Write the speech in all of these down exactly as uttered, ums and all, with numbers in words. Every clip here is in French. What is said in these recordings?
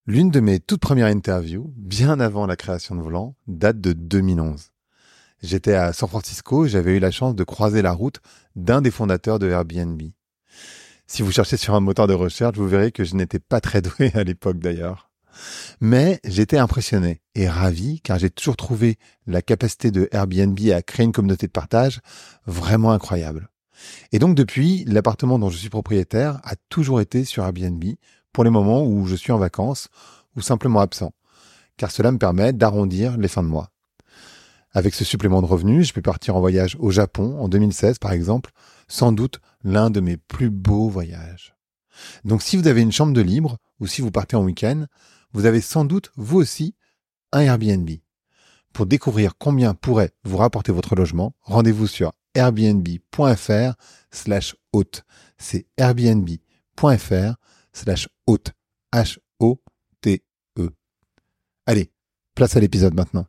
L'une de mes toutes premières interviews, bien avant la création de Vlan, date de deux mille onze. J'étais à San Francisco et j'avais eu la chance de croiser la route d'un des fondateurs de Airbnb. Si vous cherchez sur un moteur de recherche, vous verrez que je n'étais pas très doué à l'époque d'ailleurs. Mais j'étais impressionné et ravi car j'ai toujours trouvé la capacité de Airbnb à créer une communauté de partage vraiment incroyable. Et donc depuis, l'appartement dont je suis propriétaire a toujours été sur Airbnb pour les moments où je suis en vacances ou simplement absent, car cela me permet d'arrondir les fins de mois. Avec ce supplément de revenus, je peux partir en voyage au Japon en deux mille seize par exemple, sans doute l'un de mes plus beaux voyages. Donc si vous avez une chambre de libre ou si vous partez en week-end, vous avez sans doute vous aussi un Airbnb. Pour découvrir combien pourrait vous rapporter votre logement, rendez-vous sur airbnb.fr slash hôte. C'est airbnb.fr slash hôte. H O T E. Allez, place à l'épisode maintenant.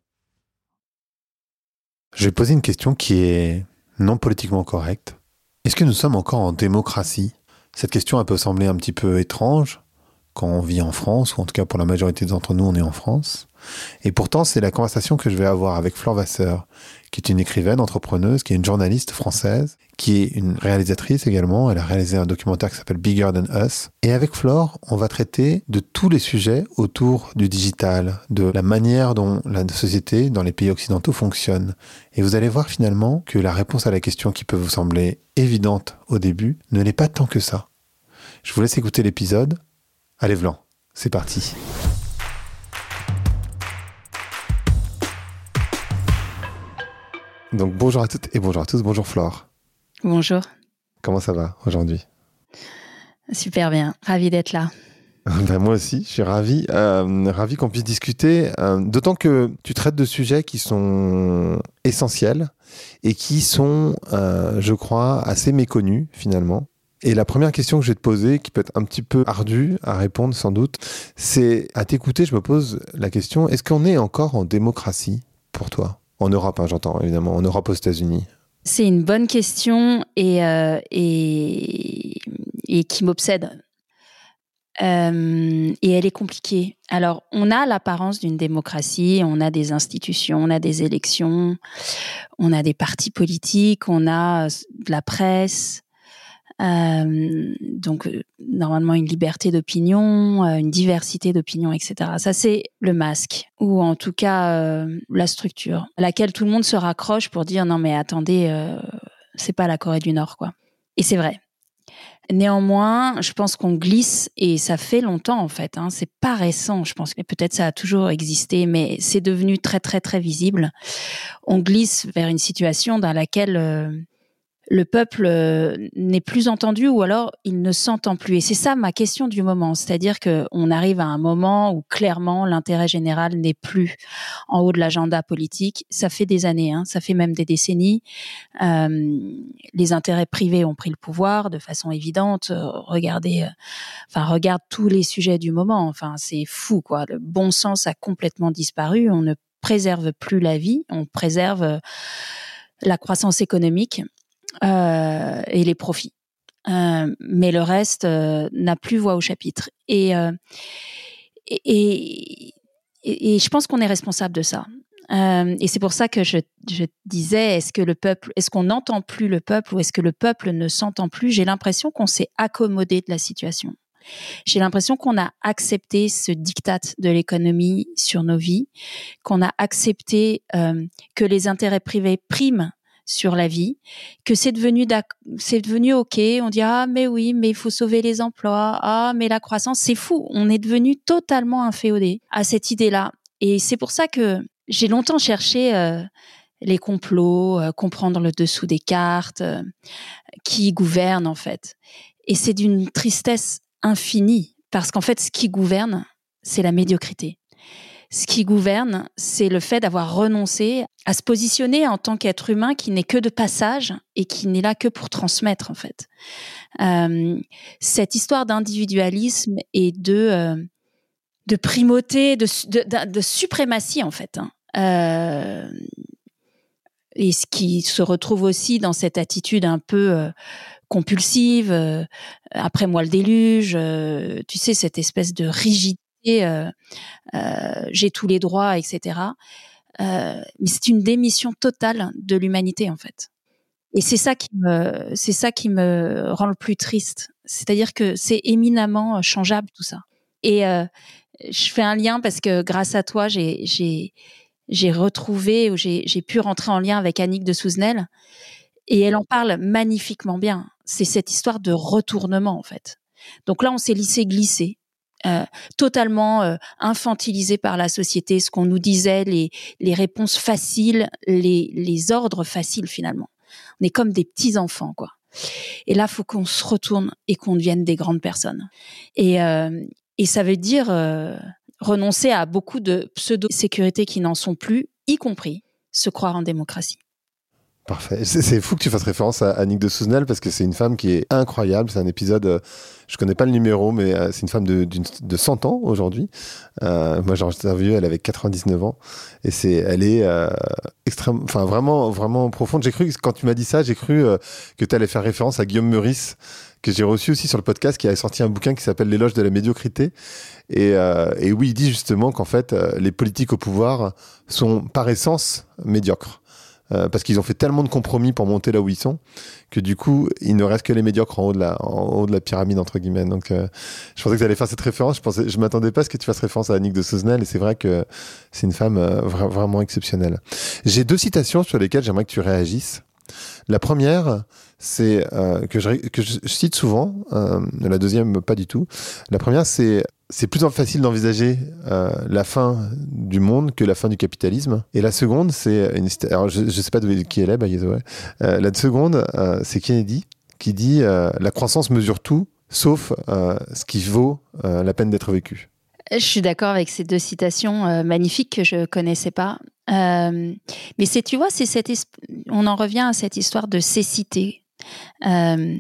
Je vais poser une question qui est non politiquement correcte. Est-ce que nous sommes encore en démocratie ? Cette question elle peut sembler un petit peu étrange quand on vit en France, ou en tout cas pour la majorité d'entre nous, on est en France. Et pourtant, c'est la conversation que je vais avoir avec Flore Vasseur, qui est une écrivaine, entrepreneuse, qui est une journaliste française, qui est une réalisatrice également. Elle a réalisé un documentaire qui s'appelle Bigger Than Us. Et avec Flore, on va traiter de tous les sujets autour du digital, de la manière dont la société dans les pays occidentaux fonctionne. Et vous allez voir finalement que la réponse à la question qui peut vous sembler évidente au début ne l'est pas tant que ça. Je vous laisse écouter l'épisode. Allez Vlan, c'est parti. Donc bonjour à toutes et bonjour à tous, bonjour Flore. Bonjour. Comment ça va aujourd'hui ? Super bien, ravi d'être là. Ben moi aussi, je suis ravi, euh, ravi qu'on puisse discuter, euh, d'autant que tu traites de sujets qui sont essentiels et qui sont, euh, je crois, assez méconnus finalement. Et la première question que je vais te poser, qui peut être un petit peu ardue à répondre sans doute, c'est à t'écouter, je me pose la question, est-ce qu'on est encore en démocratie pour toi ? En Europe, hein, j'entends évidemment, en Europe aux États-Unis. C'est une bonne question et, euh, et, et qui m'obsède. Euh, et elle est compliquée. Alors, on a l'apparence d'une démocratie, on a des institutions, on a des élections, on a des partis politiques, on a de la presse. Euh, donc euh, normalement une liberté d'opinion, euh, une diversité d'opinion, et cetera. Ça c'est le masque, ou en tout cas euh, la structure, à laquelle tout le monde se raccroche pour dire non mais attendez, euh, c'est pas la Corée du Nord quoi. Et c'est vrai. Néanmoins, je pense qu'on glisse, et ça fait longtemps en fait, hein, c'est pas récent, je pense que peut-être ça a toujours existé, mais c'est devenu très très très visible. On glisse vers une situation dans laquelle euh, le peuple n'est plus entendu, ou alors il ne s'entend plus. Et c'est ça ma question du moment. C'est-à-dire qu'on arrive à un moment où clairement l'intérêt général n'est plus en haut de l'agenda politique. Ça fait des années, hein, ça fait même des décennies. Euh, les intérêts privés ont pris le pouvoir de façon évidente. Regardez, euh, enfin, regarde tous les sujets du moment. Enfin, c'est fou, quoi. Le bon sens a complètement disparu. On ne préserve plus la vie, on préserve la croissance économique. Euh, et les profits. Euh, mais le reste euh, n'a plus voix au chapitre. Et, euh, et, et, et, et je pense qu'on est responsable de ça. Euh, et c'est pour ça que je, je disais, est-ce que le peuple, est-ce qu'on n'entend plus le peuple, ou est-ce que le peuple ne s'entend plus ? J'ai l'impression qu'on s'est accommodé de la situation. J'ai l'impression qu'on a accepté ce diktat de l'économie sur nos vies, qu'on a accepté euh, que les intérêts privés priment sur la vie, que c'est devenu c'est devenu ok, on dit ah mais oui, mais il faut sauver les emplois, ah mais la croissance, c'est fou, on est devenu totalement inféodé à cette idée-là. Et c'est pour ça que j'ai longtemps cherché euh, les complots, euh, comprendre le dessous des cartes, euh, qui gouverne en fait. Et c'est d'une tristesse infinie, parce qu'en fait ce qui gouverne, c'est la médiocrité. Ce qui gouverne, c'est le fait d'avoir renoncé à se positionner en tant qu'être humain qui n'est que de passage et qui n'est là que pour transmettre, en fait. Euh, cette histoire d'individualisme et de, euh, de primauté, de, de, de suprématie, en fait. Hein. Euh, et ce qui se retrouve aussi dans cette attitude un peu euh, compulsive, euh, après moi le déluge, euh, tu sais, cette espèce de rigidité société, euh, euh, j'ai tous les droits, et cetera. Euh, mais c'est une démission totale de l'humanité, en fait. Et c'est ça qui me, c'est ça qui me rend le plus triste. C'est-à-dire que c'est éminemment changeable, tout ça. Et euh, je fais un lien parce que grâce à toi, j'ai, j'ai, j'ai retrouvé, ou j'ai, j'ai pu rentrer en lien avec Annick de Souzenel. Et elle en parle magnifiquement bien. C'est cette histoire de retournement, en fait. Donc là, on s'est laissé glisser. Euh, totalement euh, infantilisé par la société, ce qu'on nous disait, les, les réponses faciles, les, les ordres faciles finalement. On est comme des petits enfants, quoi. Et là, faut qu'on se retourne et qu'on devienne des grandes personnes. Et, euh, et ça veut dire euh, renoncer à beaucoup de pseudo-sécurités qui n'en sont plus, y compris se croire en démocratie. Parfait. C'est, c'est fou que tu fasses référence à Annick de Souzenel parce que c'est une femme qui est incroyable. C'est un épisode, euh, je connais pas le numéro, mais euh, c'est une femme de, d'une, de cent ans aujourd'hui. Euh, moi, j'ai interviewé, elle avait quatre-vingt-dix-neuf ans. Et c'est, elle est euh, extrême, enfin vraiment, vraiment profonde. J'ai cru, quand tu m'as dit ça, j'ai cru euh, que tu allais faire référence à Guillaume Meurice, que j'ai reçu aussi sur le podcast, qui a sorti un bouquin qui s'appelle L'éloge de la médiocrité. Et, euh, et oui, il dit justement qu'en fait, euh, les politiques au pouvoir sont par essence médiocres. Euh, parce qu'ils ont fait tellement de compromis pour monter là où ils sont que du coup il ne reste que les médiocres en haut de la, en haut de la pyramide entre guillemets. Donc euh, je pensais que tu allais faire cette référence, je pensais, je m'attendais pas à ce que tu fasses référence à Annick de Souzenel et c'est vrai que c'est une femme euh, vra- vraiment exceptionnelle. J'ai deux citations sur lesquelles j'aimerais que tu réagisses. La première, c'est euh, que, je, que je cite souvent, euh, la deuxième pas du tout. La première, c'est c'est plus facile d'envisager euh, la fin du monde que la fin du capitalisme. Et la seconde, c'est une, alors je ne sais pas de qui elle est, by the way. Euh, la seconde, euh, c'est Kennedy qui dit euh, la croissance mesure tout, sauf euh, ce qui vaut euh, la peine d'être vécu. Je suis d'accord avec ces deux citations euh, magnifiques que je connaissais pas. Euh, mais c'est, tu vois, c'est cette, on en revient à cette histoire de cécité. Euh,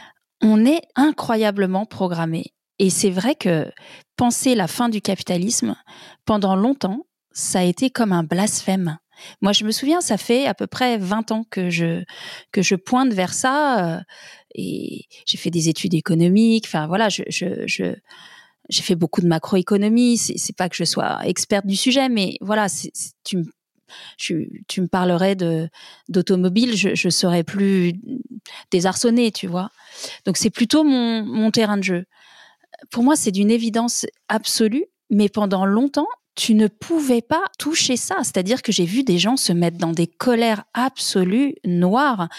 on est incroyablement programmé. Et c'est vrai que penser la fin du capitalisme, pendant longtemps, ça a été comme un blasphème. Moi, je me souviens, ça fait à peu près vingt ans que je, que je pointe vers ça. Euh, et j'ai fait des études économiques. Enfin, voilà, je, je, je, j'ai fait beaucoup de macroéconomie. C'est, c'est pas que je sois experte du sujet, mais voilà, c'est, c'est, tu me Je, tu me parlerais de, d'automobile, je, je serais plus désarçonnée, tu vois. Donc, c'est plutôt mon, mon terrain de jeu. Pour moi, c'est d'une évidence absolue, mais pendant longtemps, tu ne pouvais pas toucher ça. C'est-à-dire que j'ai vu des gens se mettre dans des colères absolues, noires,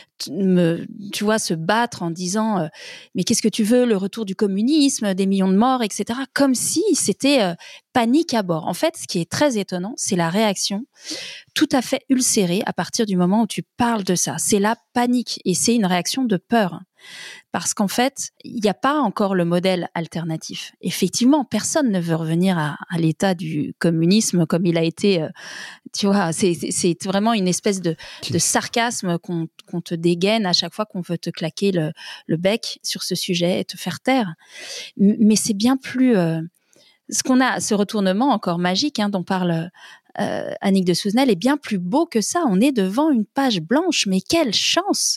me, tu vois, se battre en disant euh, mais qu'est-ce que tu veux, le retour du communisme, des millions de morts, et cetera. Comme si c'était euh, panique à bord. En fait, ce qui est très étonnant, c'est la réaction tout à fait ulcérée à partir du moment où tu parles de ça. C'est la panique et c'est une réaction de peur. Parce qu'en fait, il n'y a pas encore le modèle alternatif. Effectivement, personne ne veut revenir à, à l'état du communisme comme il a été, euh, tu vois, c'est, c'est, c'est vraiment une espèce de, de sarcasme qu'on, qu'on te dégaine à chaque fois qu'on veut te claquer le, le bec sur ce sujet et te faire taire. Mais c'est bien plus... Euh, ce qu'on a, ce retournement encore magique hein, dont parle euh, Annick de Souzenel est bien plus beau que ça. On est devant une page blanche, mais quelle chance!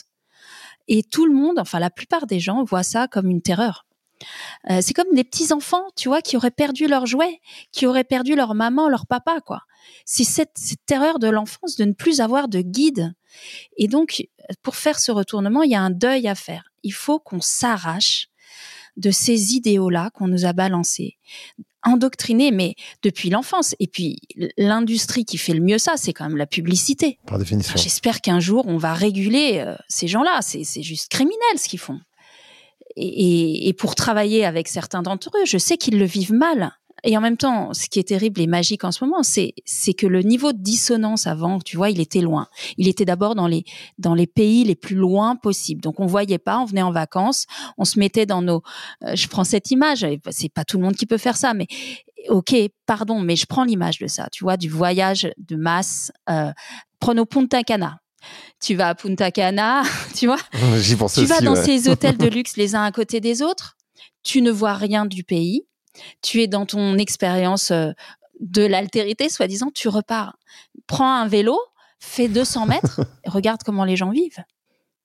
Et tout le monde, enfin la plupart des gens voient ça comme une terreur. Euh, c'est comme des petits enfants, tu vois, qui auraient perdu leurs jouets, qui auraient perdu leur maman, leur papa, quoi. C'est cette, cette terreur de l'enfance de ne plus avoir de guide. Et donc, pour faire ce retournement, il y a un deuil à faire. Il faut qu'on s'arrache de ces idéaux-là qu'on nous a balancés, endoctrinés, mais depuis l'enfance. Et puis, l'industrie qui fait le mieux ça, c'est quand même la publicité. Par définition. Enfin, j'espère qu'un jour, on va réguler euh, ces gens-là. C'est, c'est juste criminel ce qu'ils font. Et, et, et pour travailler avec certains d'entre eux, je sais qu'ils le vivent mal. Et en même temps, ce qui est terrible et magique en ce moment, c'est, c'est que le niveau de dissonance avant, tu vois, il était loin. Il était d'abord dans les, dans les pays les plus loin possibles. Donc, on voyait pas, on venait en vacances, on se mettait dans nos... Euh, je prends cette image, c'est pas tout le monde qui peut faire ça, mais ok, pardon, mais je prends l'image de ça, tu vois, du voyage de masse. Euh, prenons Punta Cana. Tu vas à Punta Cana, tu vois. J'y pensais tu aussi, vas dans ouais. ces hôtels de luxe les uns à côté des autres. Tu ne vois rien du pays. Tu es dans ton expérience de l'altérité, soi-disant. Tu repars. Prends un vélo, fais deux cents mètres, regarde comment les gens vivent.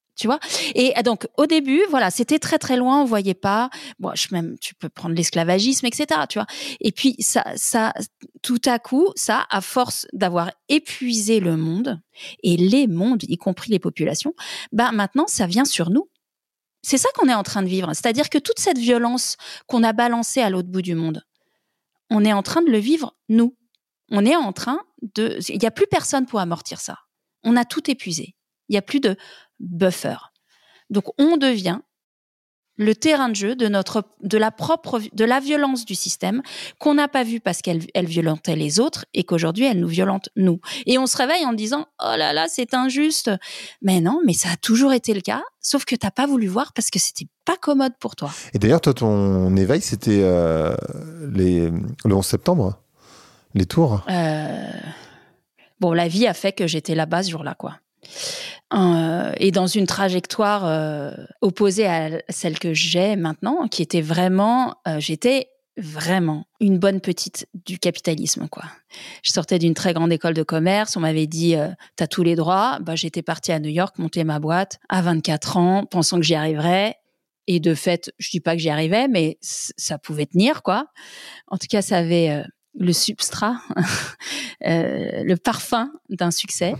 Tu vois? Et donc, au début, voilà, c'était très, très loin, on voyait pas. Bon, je, même, tu peux prendre l'esclavagisme, et cetera, tu vois? Et puis, ça, ça, tout à coup, ça, à force d'avoir épuisé le monde, et les mondes, y compris les populations, ben, maintenant, ça vient sur nous. C'est ça qu'on est en train de vivre. C'est-à-dire que toute cette violence qu'on a balancée à l'autre bout du monde, on est en train de le vivre, nous. On est en train de... Il n'y a plus personne pour amortir ça. On a tout épuisé. Il n'y a plus de buffer. Donc, on devient le terrain de jeu de notre, de la propre, de la violence du système qu'on n'a pas vu parce qu'elle, elle violentait les autres et qu'aujourd'hui, elle nous violente nous. Et on se réveille en disant, oh là là, c'est injuste. Mais non, mais ça a toujours été le cas, sauf que t'as pas voulu voir parce que c'était pas commode pour toi. Et d'ailleurs, toi, ton éveil, c'était euh, les, le onze septembre, les tours. Euh... Bon, la vie a fait que j'étais là-bas ce jour-là, quoi. Euh, et dans une trajectoire euh, opposée à celle que j'ai maintenant, qui était vraiment, euh, j'étais vraiment une bonne petite du capitalisme, quoi. Je sortais d'une très grande école de commerce, on m'avait dit euh, t'as tous les droits. Bah, j'étais partie à New York monter ma boîte à vingt-quatre ans, pensant que j'y arriverais. Et de fait, je dis pas que j'y arrivais, mais c- ça pouvait tenir, quoi. En tout cas, ça avait euh, le substrat, euh, le parfum d'un succès.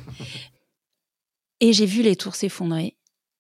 Et j'ai vu les tours s'effondrer.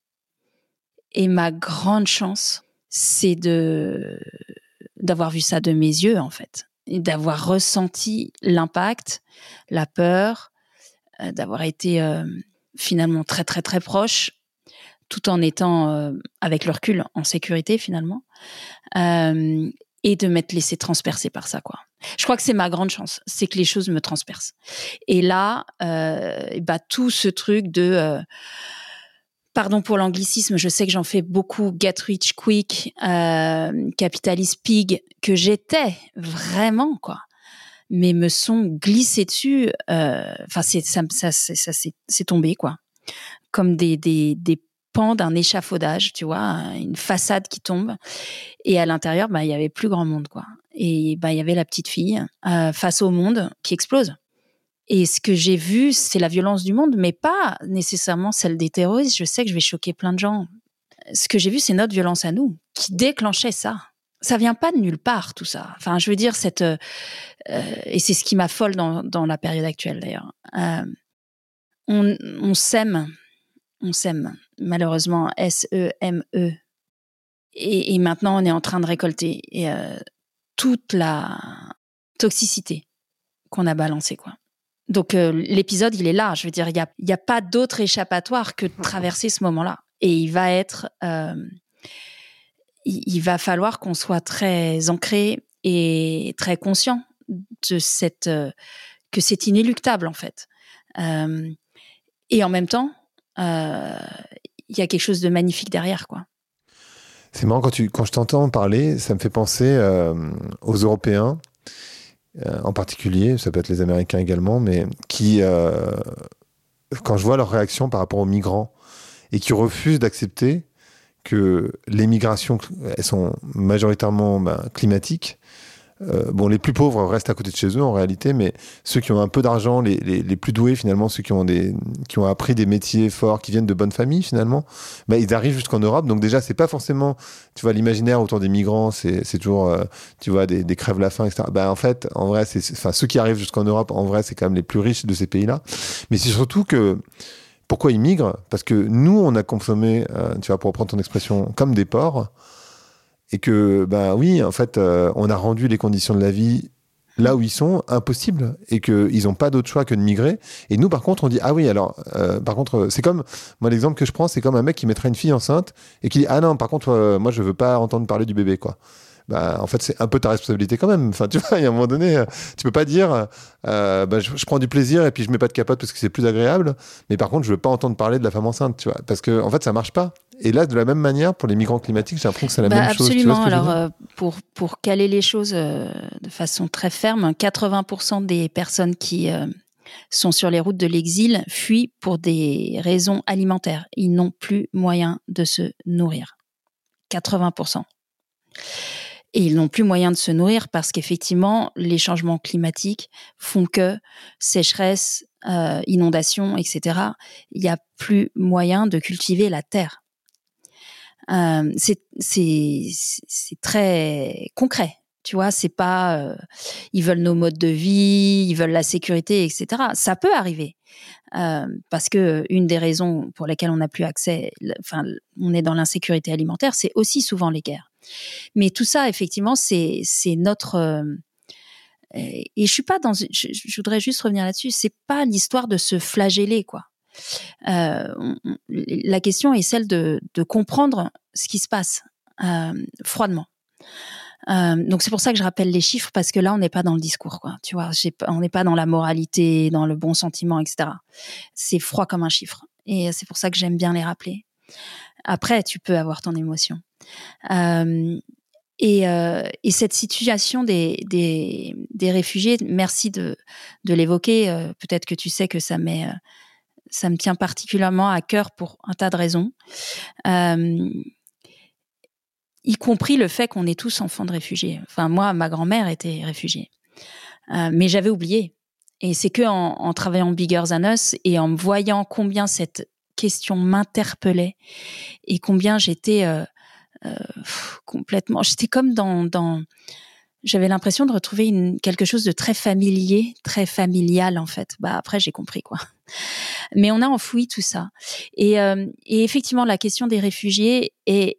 Et ma grande chance, c'est de d'avoir vu ça de mes yeux, en fait. Et d'avoir ressenti l'impact, la peur, euh, d'avoir été euh, finalement très, très, très proche, tout en étant, euh, avec le recul, en sécurité, finalement. Euh, et de m'être laissé transpercer par ça, quoi. Je crois que c'est ma grande chance, c'est que les choses me transpercent. Et là, euh, bah, tout ce truc de... Euh, Pardon pour l'anglicisme, je sais que j'en fais beaucoup, get rich quick, euh, capitalist pig, que j'étais vraiment, quoi. Mais me sont glissés dessus, enfin, euh, c'est, ça, ça, ça, ça c'est, c'est tombé, quoi. Comme des, des, des pans d'un échafaudage, tu vois, une façade qui tombe. Et à l'intérieur, bah, il y avait plus grand monde, quoi. Et bah, il y avait la petite fille euh, face au monde qui explose. Et ce que j'ai vu, c'est la violence du monde, mais pas nécessairement celle des terroristes. Je sais que je vais choquer plein de gens. Ce que j'ai vu, c'est notre violence à nous qui déclenchait ça. Ça vient pas de nulle part, tout ça. Enfin, je veux dire, cette euh, et c'est ce qui m'affole dans, dans la période actuelle, d'ailleurs. Euh, on, on s'aime, on s'aime, malheureusement, S E M E. Et, et maintenant, on est en train de récolter et, euh, toute la toxicité qu'on a balancée, quoi. Donc, euh, l'épisode, il est là. Je veux dire, il n'y a, y a pas d'autre échappatoire que de traverser ce moment-là. Et il va être... Euh, il, il va falloir qu'on soit très ancré et très conscient de cette... Euh, que c'est inéluctable, en fait. Euh, et en même temps, euh, il y a quelque chose de magnifique derrière, quoi. C'est marrant, quand, tu, quand je t'entends parler, ça me fait penser euh, aux Européens, euh, en particulier, ça peut être les Américains également, mais qui, euh, quand je vois leur réaction par rapport aux migrants, et qui refusent d'accepter que les migrations, elles sont majoritairement ben, climatiques. Euh, bon, les plus pauvres restent à côté de chez eux en réalité, mais ceux qui ont un peu d'argent, les, les, les plus doués finalement, ceux qui ont, des, qui ont appris des métiers forts, qui viennent de bonnes familles finalement, ben, ils arrivent jusqu'en Europe. Donc déjà, c'est pas forcément, tu vois, l'imaginaire autour des migrants, c'est, c'est toujours, euh, tu vois, des, des crèves-la-faim, et cetera. Ben, en fait, en vrai, c'est, enfin, ceux qui arrivent jusqu'en Europe, en vrai, c'est quand même les plus riches de ces pays-là. Mais c'est surtout que pourquoi ils migrent? Parce que nous, on a consommé, euh, tu vois, pour reprendre ton expression, comme des porcs. Et que, ben oui, en fait, euh, on a rendu les conditions de la vie là où ils sont impossibles. Et qu'ils n'ont pas d'autre choix que de migrer. Et nous, par contre, on dit, ah oui, alors, euh, par contre, c'est comme, moi, l'exemple que je prends, c'est comme un mec qui mettrait une fille enceinte et qui dit, ah non, par contre, euh, moi, je veux pas entendre parler du bébé, quoi. Bah, en fait, c'est un peu ta responsabilité quand même. Enfin, tu vois, il y a un moment donné, tu peux pas dire, euh, bah, je, je prends du plaisir et puis je mets pas de capote parce que c'est plus agréable. Mais par contre, je veux pas entendre parler de la femme enceinte, tu vois, parce que en fait, ça marche pas. Et là, de la même manière, pour les migrants climatiques, j'ai l'impression que c'est la bah, même chose. Absolument. Tu vois ce que Alors, je veux dire ? euh, pour pour caler les choses euh, de façon très ferme, quatre-vingts pour cent des personnes qui euh, sont sur les routes de l'exil fuient pour des raisons alimentaires. Ils n'ont plus moyen de se nourrir. quatre-vingts pour cent. Et ils n'ont plus moyen de se nourrir parce qu'effectivement, les changements climatiques font que sécheresse, euh, inondations, et cetera, il n'y a plus moyen de cultiver la terre. Euh, c'est, c'est, c'est très concret. Tu vois, c'est pas, euh, ils veulent nos modes de vie, ils veulent la sécurité, et cetera. Ça peut arriver. Euh, parce que une des raisons pour lesquelles on n'a plus accès, enfin, on est dans l'insécurité alimentaire, c'est aussi souvent les guerres. Mais tout ça, effectivement, c'est c'est notre euh, et je suis pas dans. Je, je voudrais juste revenir là-dessus. C'est pas l'histoire de se flageller, quoi. Euh, on, la question est celle de de comprendre ce qui se passe euh, froidement. Euh, donc c'est pour ça que je rappelle les chiffres, parce que là on n'est pas dans le discours, quoi. Tu vois, j'ai, on n'est pas dans la moralité, dans le bon sentiment, et cetera. C'est froid comme un chiffre, et c'est pour ça que j'aime bien les rappeler. Après, tu peux avoir ton émotion. Euh, et, euh, et cette situation des, des, des réfugiés, merci de, de l'évoquer. Euh, peut-être que tu sais que ça m'est, euh, ça me tient particulièrement à cœur pour un tas de raisons. Euh, y compris le fait qu'on est tous enfants de réfugiés. Enfin, moi, ma grand-mère était réfugiée. Euh, mais j'avais oublié. Et c'est que en, en travaillant Bigger Than Us et en me voyant combien cette question m'interpellait et combien j'étais euh, euh, pff, complètement... J'étais comme dans... dans j'avais l'impression de retrouver une, quelque chose de très familier, très familial, en fait. Bah, après, j'ai compris, quoi. Mais on a enfoui tout ça. Et, euh, et effectivement, la question des réfugiés est...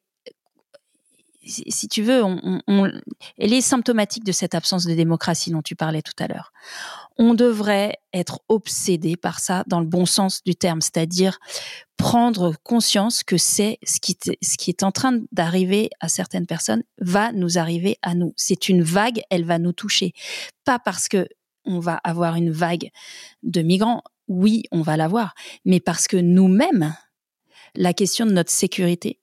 si tu veux, on, on, on, elle est symptomatique de cette absence de démocratie dont tu parlais tout à l'heure. On devrait être obsédé par ça dans le bon sens du terme, c'est-à-dire prendre conscience que c'est ce qui, ce qui est en train d'arriver à certaines personnes va nous arriver à nous. C'est une vague, elle va nous toucher. Pas parce que on va avoir une vague de migrants, oui, on va l'avoir, mais parce que nous-mêmes, la question de notre sécurité,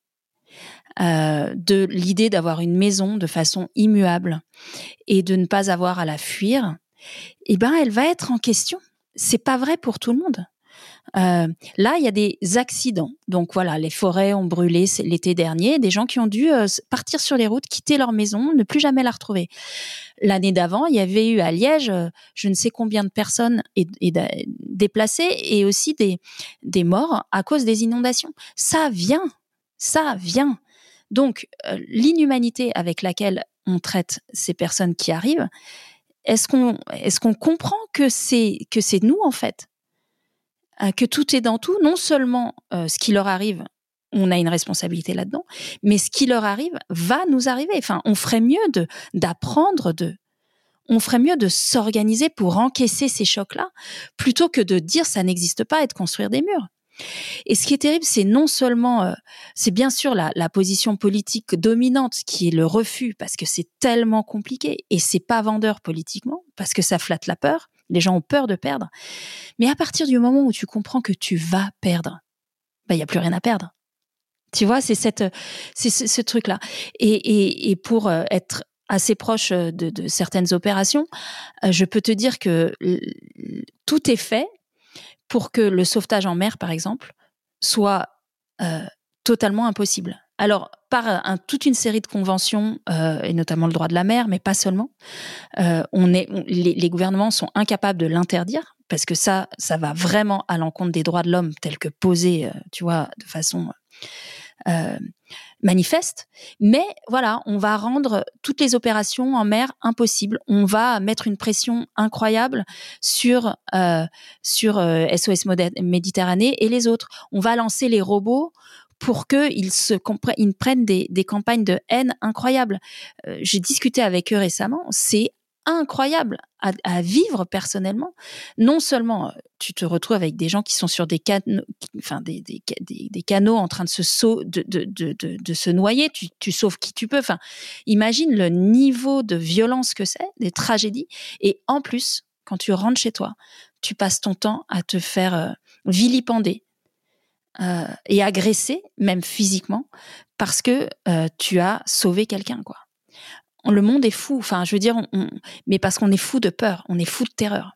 Euh, de l'idée d'avoir une maison de façon immuable et de ne pas avoir à la fuir, eh ben, elle va être en question. C'est pas vrai pour tout le monde. Euh, là, il y a des accidents. Donc voilà, les forêts ont brûlé l'été dernier, des gens qui ont dû euh, partir sur les routes, quitter leur maison, ne plus jamais la retrouver. L'année d'avant, il y avait eu à Liège, euh, je ne sais combien de personnes et, et déplacées et aussi des, des morts à cause des inondations. Ça vient, ça vient. Donc, euh, l'inhumanité avec laquelle on traite ces personnes qui arrivent, est-ce qu'on, est-ce qu'on comprend que c'est, que c'est nous, en fait, euh, que tout est dans tout, non seulement euh, ce qui leur arrive, on a une responsabilité là-dedans, mais ce qui leur arrive va nous arriver. Enfin, on ferait mieux de, d'apprendre de, on ferait mieux de s'organiser pour encaisser ces chocs-là, plutôt que de dire ça n'existe pas et de construire des murs. Et ce qui est terrible, c'est non seulement, euh, c'est bien sûr la, la position politique dominante qui est le refus, parce que c'est tellement compliqué et c'est pas vendeur politiquement, parce que ça flatte la peur. Les gens ont peur de perdre. Mais à partir du moment où tu comprends que tu vas perdre, bah, il y a plus rien à perdre. Tu vois, c'est cette, c'est ce, ce truc-là. Et, et, et pour euh, être assez proche de, de certaines opérations, euh, je peux te dire que l- tout est fait pour que le sauvetage en mer, par exemple, soit euh, totalement impossible. Alors, par un, toute une série de conventions, euh, et notamment le droit de la mer, mais pas seulement, euh, on est, on, les, les gouvernements sont incapables de l'interdire, parce que ça, ça va vraiment à l'encontre des droits de l'homme tels que posés, euh, tu vois, de façon euh, manifeste. Mais voilà, on va rendre toutes les opérations en mer impossibles. On va mettre une pression incroyable sur euh, sur euh, S O S Méditerranée et les autres. On va lancer les robots pour qu'ils se compre- ils prennent des, des campagnes de haine incroyables. Euh, j'ai discuté avec eux récemment. C'est incroyable à, à vivre personnellement. Non seulement tu te retrouves avec des gens qui sont sur des canaux, enfin des, des, des, des canaux en train de se sau- de, de, de, de, de se noyer, tu, tu sauves qui tu peux. Enfin, imagine le niveau de violence que c'est, des tragédies. Et en plus, quand tu rentres chez toi, tu passes ton temps à te faire euh, vilipender euh, et agresser, même physiquement, parce que euh, tu as sauvé quelqu'un, quoi. Le monde est fou, enfin, je veux dire, on, on, mais parce qu'on est fou de peur, on est fou de terreur.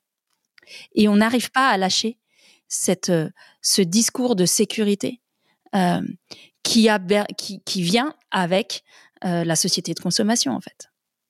Et on n'arrive pas à lâcher cette, euh, ce discours de sécurité euh, qui, a, qui, qui vient avec euh, la société de consommation, en fait.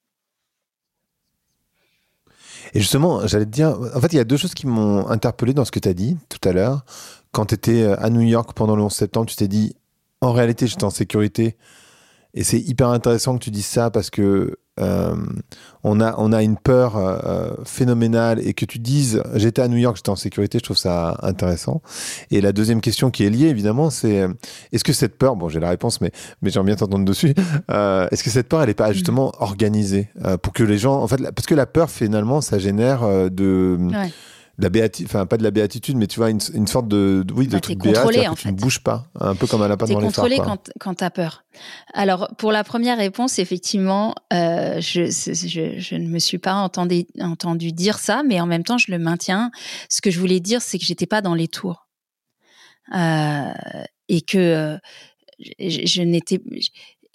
Et justement, j'allais te dire, en fait, il y a deux choses qui m'ont interpellé dans ce que tu as dit tout à l'heure. Quand tu étais à New York pendant le onze septembre, tu t'es dit, en réalité, j'étais en sécurité. Et c'est hyper intéressant que tu dises ça parce que euh, on a, on a une peur euh, phénoménale et que tu dises, j'étais à New York, j'étais en sécurité, je trouve ça intéressant. Et la deuxième question qui est liée, évidemment, c'est est-ce que cette peur, bon, j'ai la réponse, mais, mais j'aimerais bien t'entendre dessus, euh, est-ce que cette peur, elle n'est pas justement mmh. organisée euh, pour que les gens, en fait, parce que la peur, finalement, ça génère euh, de... Ouais. La béati... enfin pas de la béatitude, mais tu vois une, une sorte de, de oui de bah, truc béat, c'est-à-dire que en tu fait. ne bouges pas, un peu comme un lapin t'es devant les phares. T'es contrôlé quand quand t'as peur. Alors pour la première réponse, effectivement, euh, je, je je ne me suis pas entendu entendu dire ça, mais en même temps je le maintiens. Ce que je voulais dire, c'est que j'étais pas dans les tours euh, et que euh, je, je n'étais je,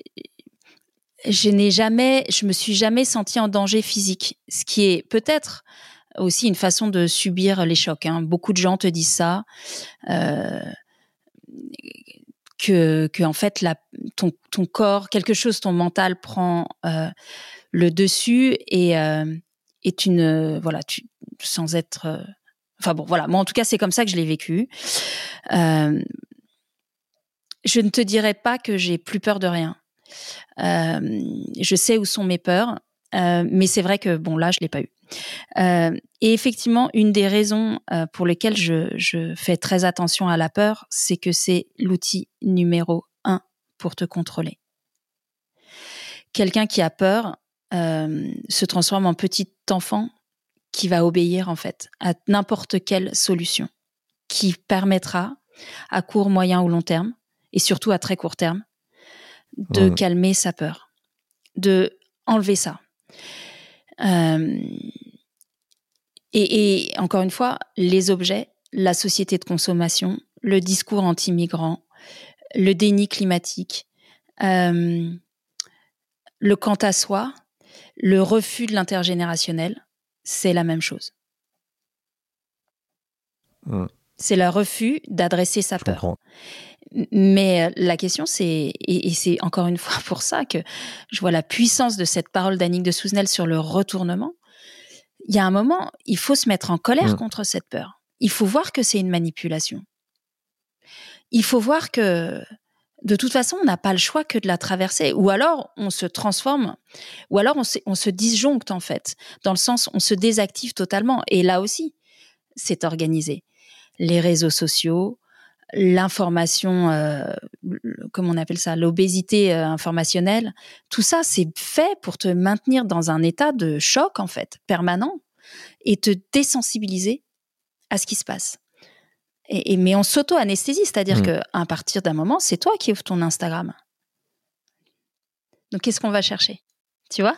je n'ai jamais, je me suis jamais sentie en danger physique, ce qui est peut-être aussi une façon de subir les chocs. Hein. Beaucoup de gens te disent ça, euh, que, que en fait la, ton, ton corps, quelque chose, ton mental prend euh, le dessus et euh, est une euh, voilà, tu, sans être. Euh, enfin bon, voilà. Moi, en tout cas, c'est comme ça que je l'ai vécu. Euh, je ne te dirais pas que j'ai plus peur de rien. Euh, je sais où sont mes peurs, euh, mais c'est vrai que bon là, je l'ai pas eu. Euh, et effectivement, une des raisons euh, pour lesquelles je, je fais très attention à la peur, c'est que c'est l'outil numéro un pour te contrôler. Quelqu'un qui a peur euh, se transforme en petit enfant qui va obéir en fait à n'importe quelle solution qui permettra à court, moyen ou long terme, et surtout à très court terme, de mmh. calmer sa peur, de enlever ça. Euh, Et, et encore une fois, les objets, la société de consommation, le discours anti-migrant, le déni climatique, euh, le quant à soi, le refus de l'intergénérationnel, c'est la même chose. Mmh. C'est le refus d'adresser sa Je peur. comprends. Mais la question, c'est, et, et c'est encore une fois pour ça que je vois la puissance de cette parole d'Annick de Souzenel sur le retournement. Il y a un moment, il faut se mettre en colère mmh. contre cette peur. Il faut voir que c'est une manipulation. Il faut voir que, de toute façon, on n'a pas le choix que de la traverser. Ou alors, on se transforme, ou alors on se, on se disjoncte, en fait, dans le sens, on se désactive totalement. Et là aussi, c'est organisé. Les réseaux sociaux, l'information, euh, comment on appelle ça, l'obésité euh, informationnelle, tout ça, c'est fait pour te maintenir dans un état de choc, en fait, permanent, et te désensibiliser à ce qui se passe. Et, et, mais on s'auto-anesthésie, c'est-à-dire mmh. qu'à partir d'un moment, c'est toi qui ouvres ton Instagram. Donc, qu'est-ce qu'on va chercher ? Tu vois ?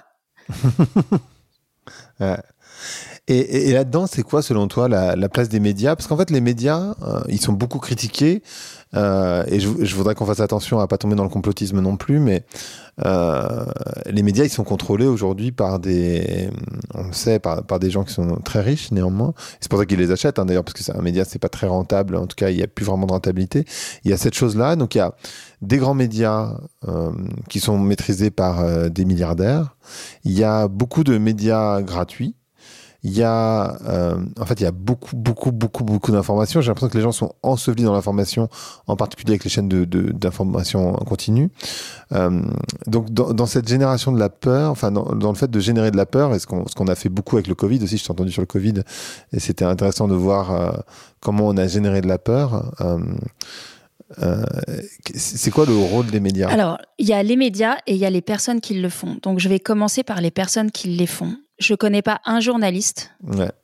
Ouais. Et, et, et là-dedans, c'est quoi, selon toi, la, la place des médias ? Parce qu'en fait, les médias, euh, ils sont beaucoup critiqués. Euh, et je, je voudrais qu'on fasse attention à pas tomber dans le complotisme non plus. Mais euh, les médias, ils sont contrôlés aujourd'hui par des, on le sait, par, par des gens qui sont très riches, néanmoins. C'est pour ça qu'ils les achètent, hein, d'ailleurs, parce que c'est un média, c'est pas très rentable. En tout cas, il n'y a plus vraiment de rentabilité. Il y a cette chose-là. Donc, il y a des grands médias euh, qui sont maîtrisés par euh, des milliardaires. Il y a beaucoup de médias gratuits. Il y a, euh, en fait, il y a beaucoup, beaucoup, beaucoup, beaucoup d'informations. J'ai l'impression que les gens sont ensevelis dans l'information, en particulier avec les chaînes de, de, d'information en continu. Euh, donc, dans, dans cette génération de la peur, enfin, dans, dans le fait de générer de la peur, et ce qu'on, ce qu'on a fait beaucoup avec le Covid aussi, je t'ai entendu sur le Covid, et c'était intéressant de voir euh, comment on a généré de la peur. Euh, Euh, c'est quoi le rôle des médias ? Alors, il y a les médias et il y a les personnes qui le font. Donc, je vais commencer par les personnes qui les font. Je connais pas un journaliste ouais.